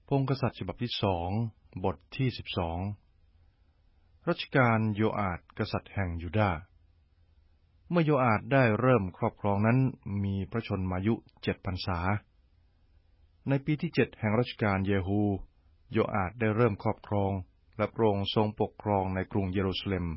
พงศ์กษัตริย์ฉบับที่2บทที่12รัชกาลโยอาชกษัตริย์แห่งยูดาห์เมื่อโยอาชได้เริ่มครอบครองนั้นมีพระชนมายุ7 พรรษาในปีที่7แห่งรัชกาลเยฮูโยอาชได้เริ่มครอบครองและพระองค์ทรงปกครองในกรุงเยรูซาเล็ม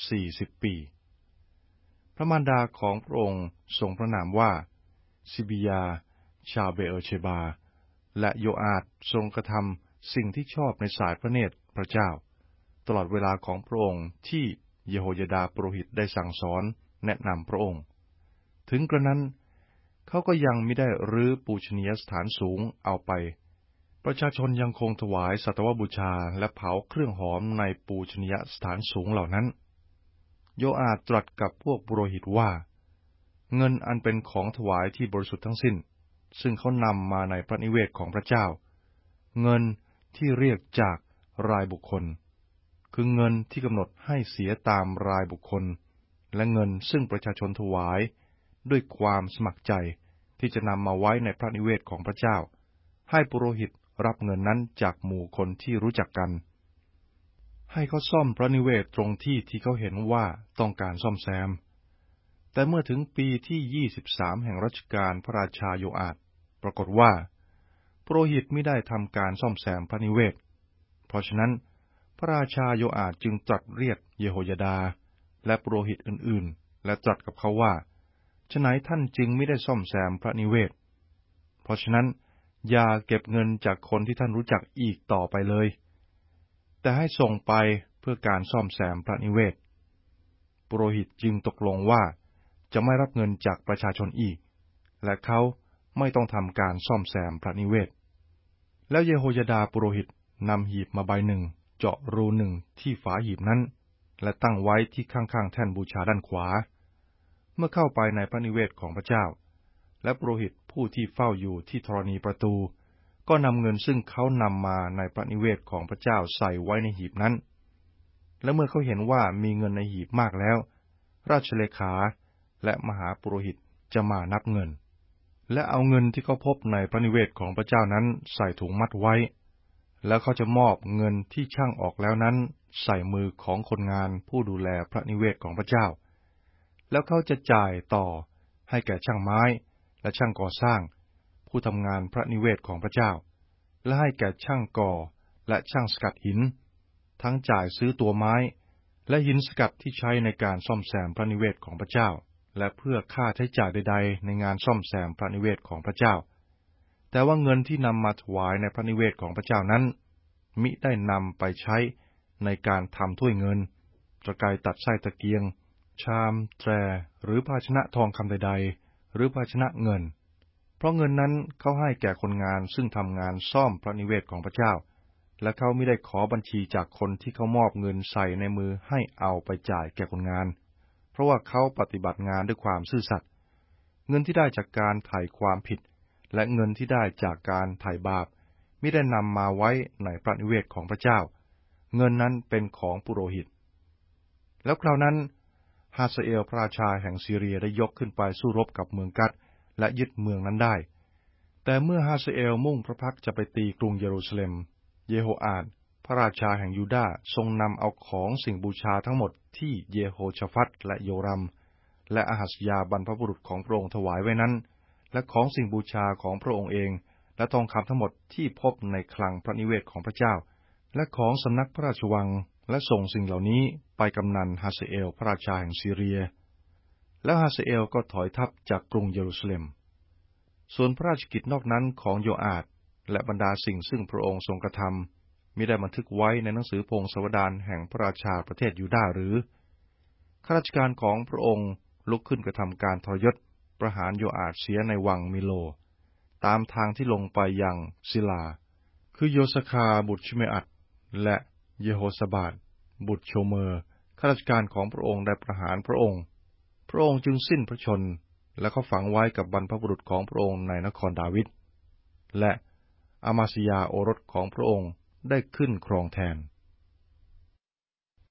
40 ปีพระมารดาของพระองค์ทรงพระนามว่าซิบิยาชาวเบเอร์เชบาและโยอาชทรงกระทำสิ่งที่ชอบในสายพระเนตรพระเจ้าตลอดเวลาของพระองค์ที่เยโฮยดาปุโรหิตได้สั่งสอนแนะนำพระองค์ถึงกระนั้นเขาก็ยังมิได้รื้อปูชนียสถานสูงเอาไปประชาชนยังคงถวายสัตวบูชาและเผาเครื่องหอมในปูชนียสถานสูงเหล่านั้นโยอาชตรัสกับพวกปุโรหิตว่าเงินอันเป็นของถวายที่บริสุทธิ์ทั้งสิ้นซึ่งเขานำมาในพระนิเวศของพระเจ้าเงินที่เรียกจากรายบุคคลคือเงินที่กำหนดให้เสียตามรายบุคคลและเงินซึ่งประชาชนถวายด้วยความสมัครใจที่จะนำมาไว้ในพระนิเวศของพระเจ้าให้ปุโรหิตรับเงินนั้นจากหมู่คนที่รู้จักกันให้เขาซ่อมพระนิเวศตรงที่เขาเห็นว่าต้องการซ่อมแซมแต่เมื่อถึงปีที่23แห่งรัชกาลพระราชาโยอาชปรากฏว่าปุโรหิตไม่ได้ทำการซ่อมแซมพระนิเวศเพราะฉะนั้นพระราชาโยอาชจึงตรัสเรียกเยโฮยดาและปุโรหิตอื่นๆและตรัสกับเขาว่าฉะไหนท่านจึงไม่ได้ซ่อมแซมพระนิเวศเพราะฉะนั้นอย่าเก็บเงินจากคนที่ท่านรู้จักอีกต่อไปเลยแต่ให้ส่งไปเพื่อการซ่อมแซมพระนิเวศปุโรหิตจึงตกลงว่าจะไม่รับเงินจากประชาชนอีกและเขาไม่ต้องทำการซ่อมแซมพระนิเวศแล้วเยโฮยดาปุโรหิตนำหีบมาใบหนึ่งเจาะรูหนึ่งที่ฝาหีบนั้นและตั้งไว้ที่ข้างๆแท่นบูชาด้านขวาเมื่อเข้าไปในพระนิเวศของพระเจ้าและปุโรหิตผู้ที่เฝ้าอยู่ที่ธรณีประตูก็นำเงินซึ่งเขานำมาในพระนิเวศของพระเจ้าใส่ไว้ในหีบนั้นและเมื่อเขาเห็นว่ามีเงินในหีบมากแล้วราชเลขาและมหาปุโรหิตจะมานับเงินและเอาเงินที่เขาพบในพระนิเวศของพระเจ้านั้นใส่ถุงมัดไว้แล้วเขาจะมอบเงินที่ชั่งออกแล้วนั้นใส่มือของคนงานผู้ดูแลพระนิเวศของพระเจ้าแล้วเขาจะจ่ายต่อให้แก่ช่างไม้และช่างก่อสร้างผู้ทำงานพระนิเวศของพระเจ้าและให้แก่ช่างก่อและช่างสกัดหินทั้งจ่ายซื้อตัวไม้และหินสกัดที่ใช้ในการซ่อมแซมพระนิเวศของพระเจ้าและเพื่อค่าใช้จ่ายใดๆในงานซ่อมแซมพระนิเวศของพระเจ้าแต่ว่าเงินที่นำมาถวายในพระนิเวศของพระเจ้านั้นมิได้นำไปใช้ในการทำถ้วยเงินตะไคร่ตัดไส้ตะเกียงชามแตรหรือภาชนะทองคำใดๆหรือภาชนะเงินเพราะเงินนั้นเขาให้แก่คนงานซึ่งทำงานซ่อมพระนิเวศของพระเจ้าและเขาไม่ได้ขอบัญชีจากคนที่เขามอบเงินใส่ในมือให้เอาไปจ่ายแก่คนงานเพราะว่าเขาปฏิบัติงานด้วยความซื่อสัตย์เงินที่ได้จากการไถ่ความผิดและเงินที่ได้จากการไถ่บาปมิได้นำมาไว้ในพระนิเวศของพระเจ้าเงินนั้นเป็นของปุโรหิตแล้วคราวนั้นฮาซาเอลพระราชาแห่งซีเรียได้ยกขึ้นไปสู้รบกับเมืองกัดและยึดเมืองนั้นได้แต่เมื่อฮาซาเอลมุ่งพระพักจะไปตีกรุงเยรูซาเล็มเยโฮอาชพระราชาแห่งยูดาห์ทรงนำเอาของสิ่งบูชาทั้งหมดที่เยโฮชาฟัตและโยรัมและอาหัสยาบรรพบุรุษของพระองค์ถวายไว้นั้นและของสิ่งบูชาของพระองค์เองและทองคำทั้งหมดที่พบในคลังพระนิเวศของพระเจ้าและของสำนักพระราชวังและส่งสิ่งเหล่านี้ไปกำนันฮาซาเอลพระราชาแห่งซีเรียแล้วฮาซาเอลก็ถอยทัพจากกรุงเยรูซาเล็มส่วนพระราชกิจนอกนั้นของโยอาชและบรรดาสิ่งซึ่งพระองค์ทรงกระทำมิได้บันทึกไว้ในหนังสือพงศาวดารแห่งพระราชาประเทศยูดาห์หรือข้าราชการของพระองค์ลุกขึ้นกระทำการทรยศประหารโยอาชเสียในวังมิโลตามทางที่ลงไปยังศิลาคือโยสคาบุตรชิเมอัตและเยโฮสบาตบุตรโชเมอร์ข้าราชการของพระองค์ได้ประหารพระองค์จึงสิ้นพระชนและเขาฝังไว้กับบรรพบุรุษของพระองค์ในนครดาวิดและอามาซิยาโอรสของพระองค์ได้ขึ้นครองแทน